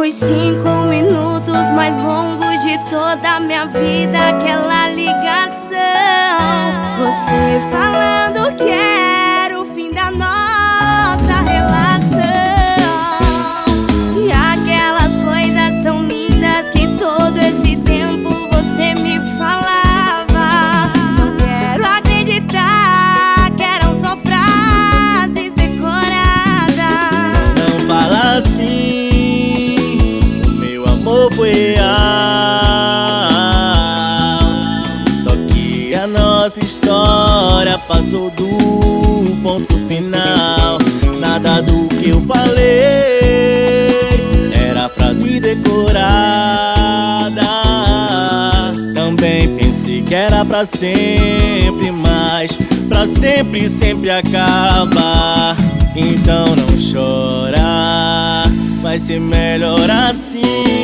Os 5 minutos mais longos de toda a minha vida, aquela ligação, você falando que era o fim da nossa relação. E aquelas coisas tão lindas que todo esse tempo você me falava. Não quero acreditar que eram só frases decoradas. Não fala assim, o meu amor foi real. Só que a nossa história passou do ponto final. Nada do que eu falei era frase decorada. Também pensei que era pra sempre, mas pra sempre, sempre acaba. Então não chora, vai ser melhor assim.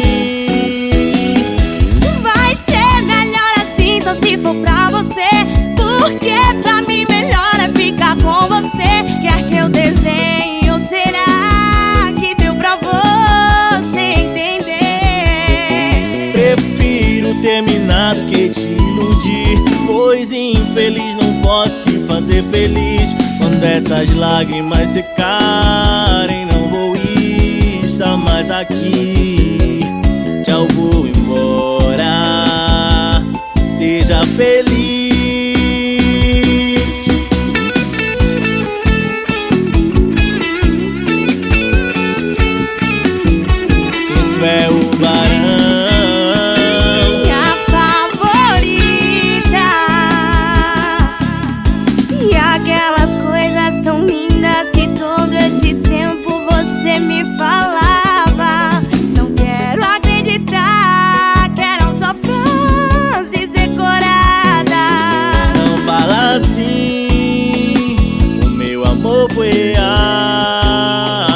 Vai ser melhor assim, só se for pra você. Porque pra mim melhor é ficar com você. Quer que eu desenhe ou será que deu pra você entender? Prefiro terminar do que te iludir, pois infeliz não posso te fazer feliz. Quando essas lágrimas secarem, não vou estar mais aqui. Tchau, vou embora, seja feliz. Isso é o Barão, Minha favorita. E aquelas coisas tão lindas que todo esse tempo você me falava. Não quero acreditar que eram só frases decoradas. não fala assim, o meu amor foi real.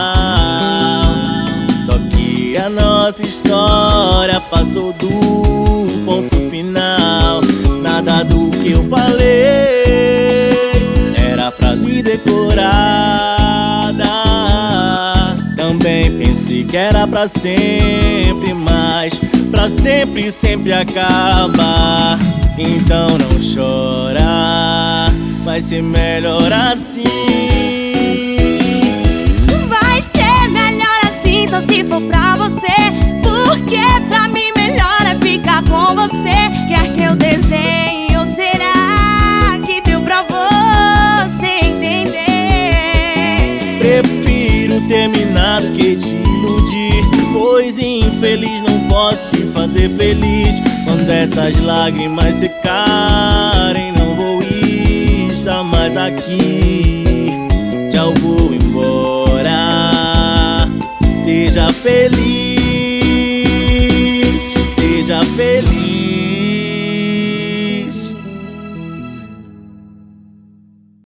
Só que a nossa história passou do ponto final. Nada do que eu falei era frase decorada. Também pensei que era pra sempre, mas pra sempre, sempre acaba. Então não chora, vai ser melhor assim. Vai ser melhor assim, só se for pra você. Porque pra mim melhor é ficar com você. Quer que eu desenhe ou será que deu pra você entender? Prefiro terminar do que te iludir, pois infeliz não posso te fazer feliz. Quando essas lágrimas secarem, não vou estar mais aqui. Tchau, vou embora, seja feliz.